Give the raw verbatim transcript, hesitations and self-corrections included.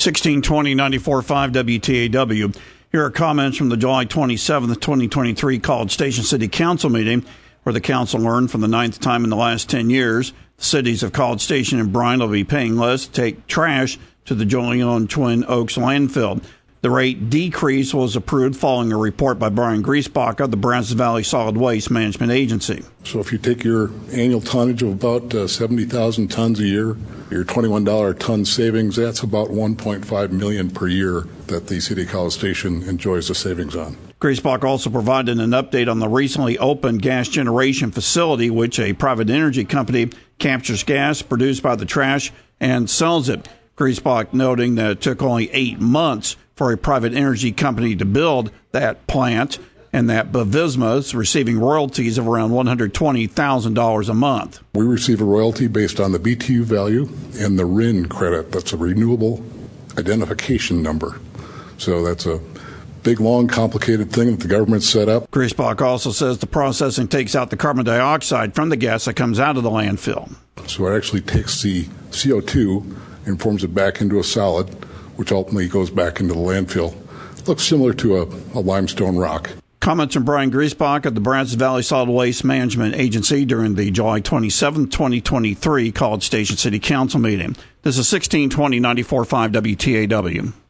sixteen twenty, ninety-four point five W T A W. Here are comments from the July twenty-seventh, twenty twenty-tee College Station City Council meeting, where the council learned for the ninth time in the last ten years the cities of College Station and Bryan will be paying less to take trash to the jointly owned Twin Oaks landfill. The rate decrease was approved following a report by Brian Griesbach of the Brazos Valley Solid Waste Management Agency. So if you take your annual tonnage of about uh, seventy thousand tons a year, your twenty-one dollars a ton savings, that's about one point five million dollars per year that the City of College Station enjoys the savings on. Griesbach also provided an update on the recently opened gas generation facility, which a private energy company captures gas produced by the trash and sells it. Griesbach noting that it took only eight months for a private energy company to build that plant, and that Bavisma is receiving royalties of around one hundred twenty thousand dollars a month. We receive a royalty based on the B T U value and the R I N credit. That's a renewable identification number. So that's a big, long, complicated thing that the government set up. Griesbach also says the processing takes out the carbon dioxide from the gas that comes out of the landfill. So it actually takes the C O two and forms it back into a solid, which ultimately goes back into the landfill. It looks similar to a, a limestone rock. Comments from Brian Griesbach of the Brazos Valley Solid Waste Management Agency during the July twenty-seventh, twenty twenty-tee College Station City Council meeting. This is sixteen twenty, ninety-four point five W T A W.